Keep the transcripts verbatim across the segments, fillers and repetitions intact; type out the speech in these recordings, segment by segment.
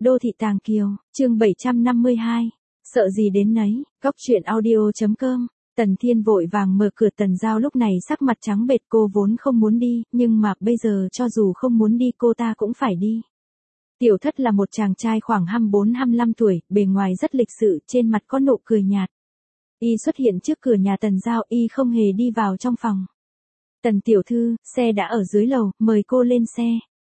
Đô thị Tàng Kiều, chương bảy trăm năm mươi hai. Sợ gì đến nấy, góc truyện audio.com. Tần Thiên vội vàng mở cửa. Tần Giao lúc này sắc mặt trắng bệch, cô vốn không muốn đi, nhưng mà bây giờ cho dù không muốn đi cô ta cũng phải đi. Tiểu Thất là một chàng trai khoảng hai mươi bốn hai mươi lăm tuổi, bề ngoài rất lịch sự, trên mặt có nụ cười nhạt. Y xuất hiện trước cửa nhà Tần Giao, y không hề đi vào trong phòng. Tần tiểu thư, xe đã ở dưới lầu, mời cô lên xe.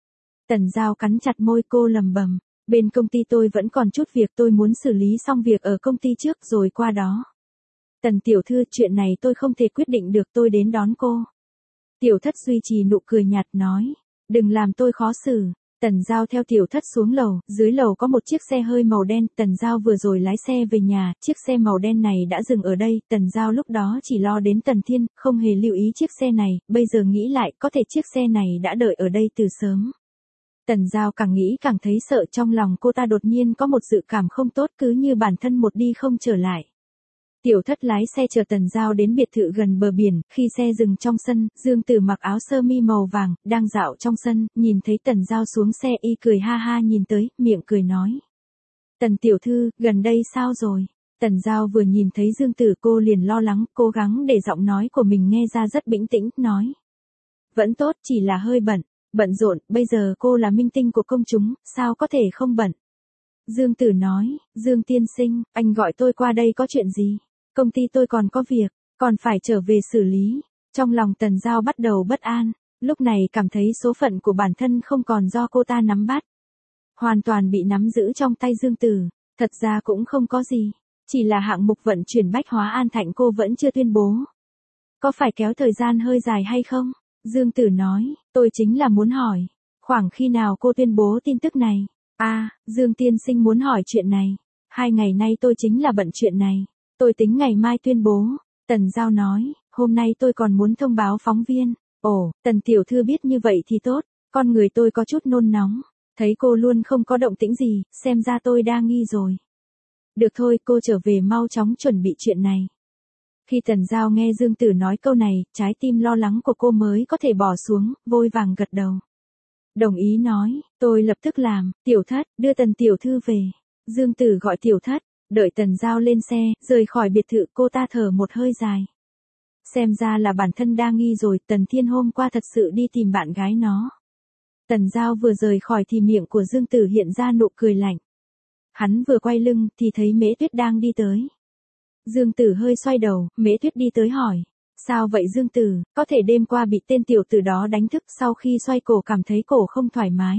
Tần Giao cắn chặt môi, cô lầm bầm, bên công ty tôi vẫn còn chút việc, tôi muốn xử lý xong việc ở công ty trước rồi qua đó. Tần tiểu thư, chuyện này tôi không thể quyết định được, tôi đến đón cô. Tiểu Thất duy trì nụ cười nhạt nói, đừng làm tôi khó xử. Tần Giao theo Tiểu Thất xuống lầu, dưới lầu có một chiếc xe hơi màu đen, Tần Giao vừa rồi lái xe về nhà, chiếc xe màu đen này đã dừng ở đây, Tần Giao lúc đó chỉ lo đến Tần Thiên, không hề lưu ý chiếc xe này, bây giờ nghĩ lại, có thể chiếc xe này đã đợi ở đây từ sớm. Tần Giao càng nghĩ càng thấy sợ, trong lòng cô ta đột nhiên có một dự cảm không tốt, cứ như bản thân một đi không trở lại. Tiểu Thất lái xe chờ Tần Giao đến biệt thự gần bờ biển, khi xe dừng trong sân, Dương Tử mặc áo sơ mi màu vàng, đang dạo trong sân, nhìn thấy Tần Giao xuống xe, y cười ha ha nhìn tới, miệng cười nói. Tần tiểu thư, gần đây sao rồi? Tần Giao vừa nhìn thấy Dương Tử cô liền lo lắng, cố gắng để giọng nói của mình nghe ra rất bình tĩnh, nói. Vẫn tốt, chỉ là hơi bận, bận rộn, bây giờ cô là minh tinh của công chúng, sao có thể không bận? Dương Tử nói, Dương tiên sinh, anh gọi tôi qua đây có chuyện gì? Công ty tôi còn có việc, còn phải trở về xử lý. Trong lòng Tần Giao bắt đầu bất an, lúc này cảm thấy số phận của bản thân không còn do cô ta nắm bắt. Hoàn toàn bị nắm giữ trong tay Dương Tử, thật ra cũng không có gì, chỉ là hạng mục vận chuyển Bách Hóa An Thạnh cô vẫn chưa tuyên bố. Có phải kéo thời gian hơi dài hay không? Dương Tử nói, tôi chính là muốn hỏi, khoảng khi nào cô tuyên bố tin tức này? À, Dương tiên sinh muốn hỏi chuyện này, hai ngày nay tôi chính là bận chuyện này. Tôi tính ngày mai tuyên bố. Tần Giao nói, hôm nay tôi còn muốn thông báo phóng viên. Ồ, Tần tiểu thư biết như vậy thì tốt, con người tôi có chút nôn nóng. Thấy cô luôn không có động tĩnh gì, xem ra tôi đa nghi rồi. Được thôi, cô trở về mau chóng chuẩn bị chuyện này. Khi Tần Giao nghe Dương Tử nói câu này, trái tim lo lắng của cô mới có thể bỏ xuống, vội vàng gật đầu. Đồng ý nói, tôi lập tức làm. Tiểu Thất, đưa Tần tiểu thư về. Dương Tử gọi Tiểu Thất. Đợi Tần Giao lên xe, rời khỏi biệt thự, cô ta thở một hơi dài. Xem ra là bản thân đa nghi rồi, Tần Thiên hôm qua thật sự đi tìm bạn gái nó. Tần Giao vừa rời khỏi thì miệng của Dương Tử hiện ra nụ cười lạnh. Hắn vừa quay lưng thì thấy Mễ Tuyết đang đi tới. Dương Tử hơi xoay đầu, Mễ Tuyết đi tới hỏi. Sao vậy Dương Tử, có thể đêm qua bị tên tiểu tử đó đánh thức, sau khi xoay cổ cảm thấy cổ không thoải mái.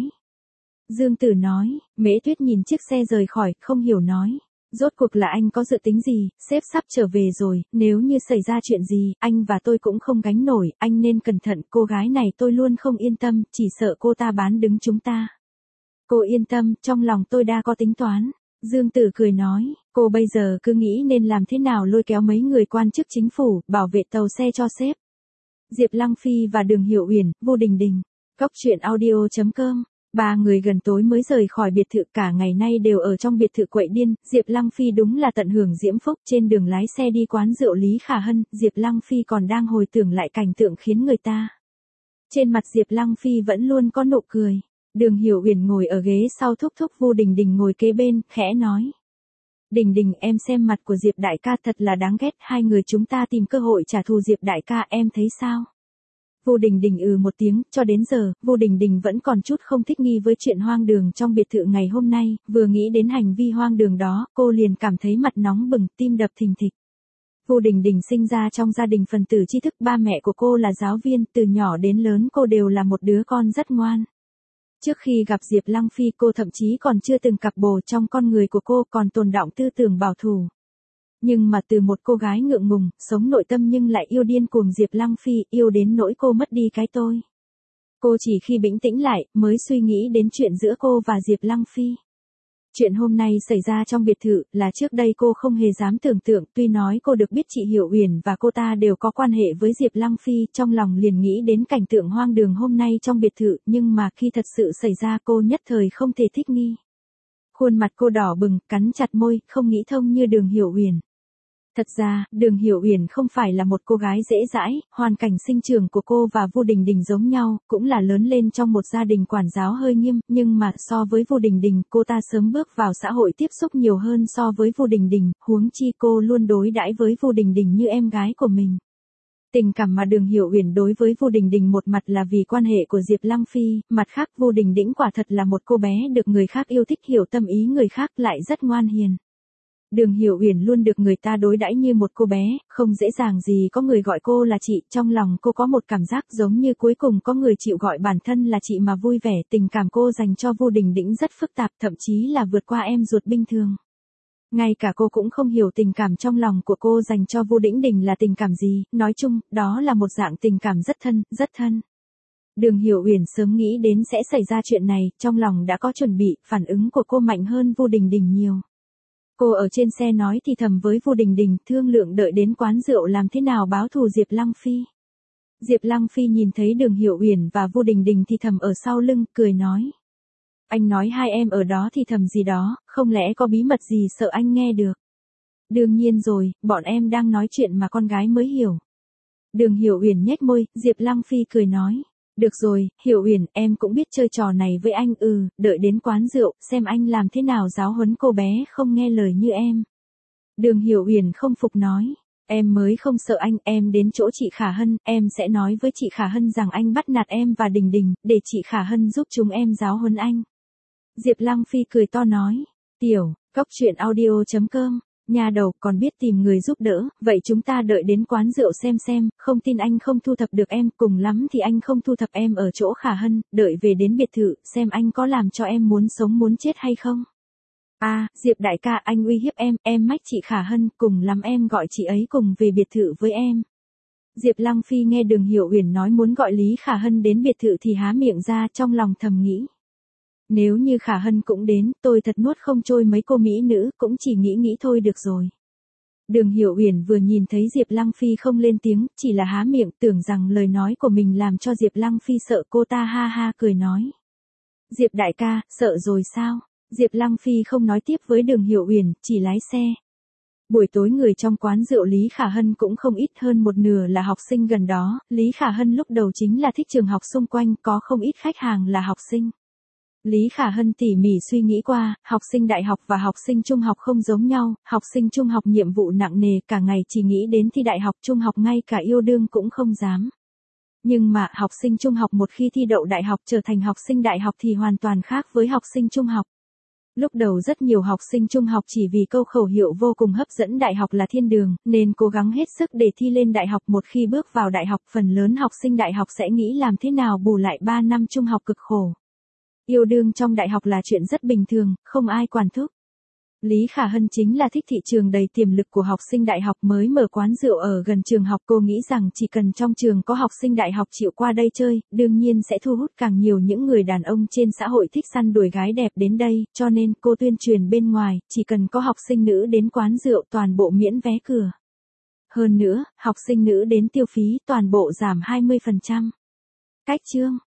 Dương Tử nói, Mễ Tuyết nhìn chiếc xe rời khỏi, không hiểu nói. Rốt cuộc là anh có dự tính gì, sếp sắp trở về rồi, nếu như xảy ra chuyện gì, anh và tôi cũng không gánh nổi, anh nên cẩn thận, cô gái này tôi luôn không yên tâm, chỉ sợ cô ta bán đứng chúng ta. Cô yên tâm, trong lòng tôi đã có tính toán. Dương Tử cười nói, cô bây giờ cứ nghĩ nên làm thế nào lôi kéo mấy người quan chức chính phủ, bảo vệ tàu xe cho sếp. Diệp Lăng Phi và Đường Hiểu Uyển, Vô Đình Đình. Góc truyện audio.com. Ba người gần tối mới rời khỏi biệt thự, cả ngày nay đều ở trong biệt thự quậy điên, Diệp Lăng Phi đúng là tận hưởng diễm phúc, trên đường lái xe đi quán rượu Lý Khả Hân, Diệp Lăng Phi còn đang hồi tưởng lại cảnh tượng khiến người ta. Trên mặt Diệp Lăng Phi vẫn luôn có nụ cười, Đường Hiểu Uyển ngồi ở ghế sau, thúc thúc Vô Đình Đình ngồi kế bên, khẽ nói. Đình Đình, em xem mặt của Diệp đại ca thật là đáng ghét, hai người chúng ta tìm cơ hội trả thù Diệp đại ca, em thấy sao? Vô Đình Đình ừ một tiếng, cho đến giờ, Vô Đình Đình vẫn còn chút không thích nghi với chuyện hoang đường trong biệt thự ngày hôm nay, vừa nghĩ đến hành vi hoang đường đó, cô liền cảm thấy mặt nóng bừng, tim đập thình thịch. Vô Đình Đình sinh ra trong gia đình phần tử tri thức, ba mẹ của cô là giáo viên, từ nhỏ đến lớn cô đều là một đứa con rất ngoan. Trước khi gặp Diệp Lăng Phi cô thậm chí còn chưa từng cặp bồ, trong con người của cô còn tồn đọng tư tưởng bảo thủ. Nhưng mà từ một cô gái ngượng ngùng, sống nội tâm nhưng lại yêu điên cuồng Diệp Lăng Phi, yêu đến nỗi cô mất đi cái tôi. Cô chỉ khi bình tĩnh lại, mới suy nghĩ đến chuyện giữa cô và Diệp Lăng Phi. Chuyện hôm nay xảy ra trong biệt thự, là trước đây cô không hề dám tưởng tượng, tuy nói cô được biết chị Hiểu Uyển và cô ta đều có quan hệ với Diệp Lăng Phi, trong lòng liền nghĩ đến cảnh tượng hoang đường hôm nay trong biệt thự, nhưng mà khi thật sự xảy ra cô nhất thời không thể thích nghi. Khuôn mặt cô đỏ bừng, cắn chặt môi, không nghĩ thông như Đường Hiểu Uyển. Thật ra, Đường Hiểu Uyển không phải là một cô gái dễ dãi, hoàn cảnh sinh trưởng của cô và Vu Đình Đình giống nhau, cũng là lớn lên trong một gia đình quản giáo hơi nghiêm, nhưng mà so với Vu Đình Đình, cô ta sớm bước vào xã hội tiếp xúc nhiều hơn so với Vu Đình Đình, huống chi cô luôn đối đãi với Vu Đình Đình như em gái của mình. Tình cảm mà Đường Hiểu Uyển đối với Vu Đình Đình một mặt là vì quan hệ của Diệp Lăng Phi, mặt khác Vu Đình Đình quả thật là một cô bé được người khác yêu thích, hiểu tâm ý người khác, lại rất ngoan hiền. Đường Hiểu Uyển luôn được người ta đối đãi như một cô bé, không dễ dàng gì có người gọi cô là chị, trong lòng cô có một cảm giác giống như cuối cùng có người chịu gọi bản thân là chị mà vui vẻ. Tình cảm cô dành cho Vu Đình Đình rất phức tạp, thậm chí là vượt qua em ruột bình thường. Ngay cả cô cũng không hiểu tình cảm trong lòng của cô dành cho Vu Đình Đình là tình cảm gì, nói chung, đó là một dạng tình cảm rất thân, rất thân. Đường Hiểu Uyển sớm nghĩ đến sẽ xảy ra chuyện này, trong lòng đã có chuẩn bị, phản ứng của cô mạnh hơn Vu Đình Đình nhiều. Cô ở trên xe nói thì thầm với Vu Đình Đình, thương lượng đợi đến quán rượu làm thế nào báo thù Diệp Lăng Phi. Diệp Lăng Phi nhìn thấy Đường Hiểu Uyển và Vu Đình Đình thì thầm ở sau lưng, cười nói. Anh nói hai em ở đó thì thầm gì đó, không lẽ có bí mật gì sợ anh nghe được. Đương nhiên rồi, bọn em đang nói chuyện mà con gái mới hiểu. Đường Hiểu Uyển nhếch môi, Diệp Lăng Phi cười nói. Được rồi, Hiểu Uyển, em cũng biết chơi trò này với anh, ừ, đợi đến quán rượu, xem anh làm thế nào giáo huấn cô bé không nghe lời như em. Đường Hiểu Uyển không phục nói, em mới không sợ anh, em đến chỗ chị Khả Hân, em sẽ nói với chị Khả Hân rằng anh bắt nạt em và Đình Đình, để chị Khả Hân giúp chúng em giáo huấn anh. Diệp Lăng Phi cười to nói, tiểu, cóc truyện audio chấm com. Nhà đầu còn biết tìm người giúp đỡ, vậy chúng ta đợi đến quán rượu xem xem, không tin anh không thu thập được em, cùng lắm thì anh không thu thập em ở chỗ Khả Hân, đợi về đến biệt thự, xem anh có làm cho em muốn sống muốn chết hay không. À, Diệp đại ca, anh uy hiếp em, em mách chị Khả Hân, cùng lắm em gọi chị ấy cùng về biệt thự với em. Diệp Lăng Phi nghe Đường Hiểu Uyển nói muốn gọi Lý Khả Hân đến biệt thự thì há miệng ra, trong lòng thầm nghĩ. Nếu như Khả Hân cũng đến, tôi thật nuốt không trôi mấy cô mỹ nữ, cũng chỉ nghĩ nghĩ thôi được rồi. Đường Hiểu Uyển vừa nhìn thấy Diệp Lăng Phi không lên tiếng, chỉ là há miệng, tưởng rằng lời nói của mình làm cho Diệp Lăng Phi sợ, cô ta ha ha cười nói. Diệp đại ca, sợ rồi sao? Diệp Lăng Phi không nói tiếp với Đường Hiểu Uyển, chỉ lái xe. Buổi tối người trong quán rượu Lý Khả Hân cũng không ít, hơn một nửa là học sinh gần đó, Lý Khả Hân lúc đầu chính là thích trường học xung quanh, có không ít khách hàng là học sinh. Lý Khả Hân tỉ mỉ suy nghĩ qua, học sinh đại học và học sinh trung học không giống nhau, học sinh trung học nhiệm vụ nặng nề, cả ngày chỉ nghĩ đến thi đại học, trung học ngay cả yêu đương cũng không dám. Nhưng mà, học sinh trung học một khi thi đậu đại học trở thành học sinh đại học thì hoàn toàn khác với học sinh trung học. Lúc đầu rất nhiều học sinh trung học chỉ vì câu khẩu hiệu vô cùng hấp dẫn đại học là thiên đường, nên cố gắng hết sức để thi lên đại học. Một khi bước vào đại học, phần lớn học sinh đại học sẽ nghĩ làm thế nào bù lại ba năm trung học cực khổ. Yêu đương trong đại học là chuyện rất bình thường, không ai quản thúc. Lý Khả Hân chính là thích thị trường đầy tiềm lực của học sinh đại học, mới mở quán rượu ở gần trường học. Cô nghĩ rằng chỉ cần trong trường có học sinh đại học chịu qua đây chơi, đương nhiên sẽ thu hút càng nhiều những người đàn ông trên xã hội thích săn đuổi gái đẹp đến đây, cho nên cô tuyên truyền bên ngoài, chỉ cần có học sinh nữ đến quán rượu toàn bộ miễn vé cửa. Hơn nữa, học sinh nữ đến tiêu phí toàn bộ giảm hai mươi phần trăm. Cách chương